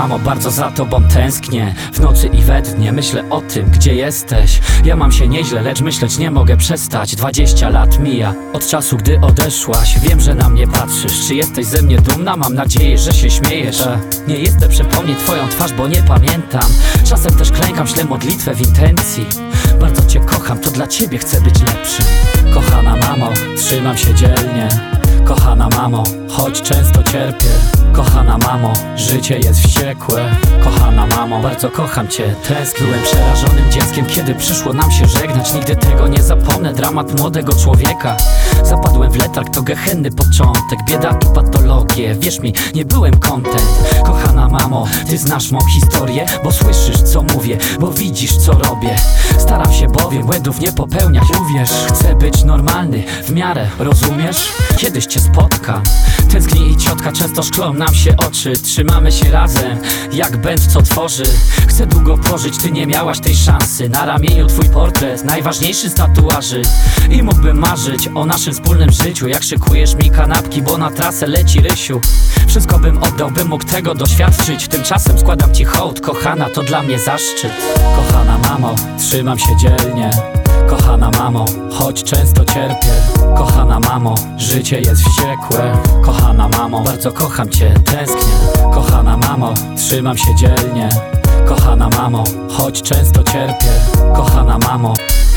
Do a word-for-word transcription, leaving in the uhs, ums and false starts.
mamo, bardzo za tobą tęsknię. W nocy i we dnie myślę o tym, gdzie jesteś. Ja mam się nieźle, lecz myśleć nie mogę przestać. Dwadzieścia lat mija od czasu, gdy odeszłaś. Wiem, że na mnie patrzysz. Czy jesteś ze mnie dumna? Mam nadzieję, że się śmiejesz. Nie jestem przypomnieć twoją twarz, bo nie pamiętam. Czasem też klękam, ślę modlitwę w intencji. Bardzo cię kocham, to dla ciebie chcę być lepszy. Kochana mamo, trzymam się dzielnie. Kochana mamo, choć często cierpię. Kochana mamo, życie jest wściekłe. Kochana mamo, bardzo kocham cię, tęsknię. Byłem przerażonym dzieckiem, kiedy przyszło nam się żegnać. Nigdy tego nie zapomnę, dramat młodego człowieka. Zapadłem w letarg, to gehenny początek. Bieda i patologie, wierz mi, nie byłem content. Kochana mamo, ty znasz mą historię, bo słyszysz co mówię, bo widzisz co robię. Staram się bowiem błędów nie popełniać. Uwierz, chcę być normalny, w miarę, rozumiesz? Kiedyś cię spotkam. Tęskni i ciotka, często szklą nam się oczy. Trzymamy się razem, jak band co tworzy. Chcę długo pożyć, ty nie miałaś tej szansy. Na ramieniu twój portret, najważniejszy z tatuaży. I mógłbym marzyć o naszym wspólnym życiu. Jak szykujesz mi kanapki, bo na trasę leci Rysiu. Wszystko bym oddał, bym mógł tego doświadczyć. Tymczasem składam ci hołd, kochana, to dla mnie zaszczyt. Kochana mamo, trzymam się dzielnie. Kochana mamo, choć często cierpię. Kochana mamo, życie jest wściekłe. Kochana mamo, bardzo kocham cię, tęsknię. Kochana mamo, trzymam się dzielnie. Kochana mamo, choć często cierpię. Kochana mamo,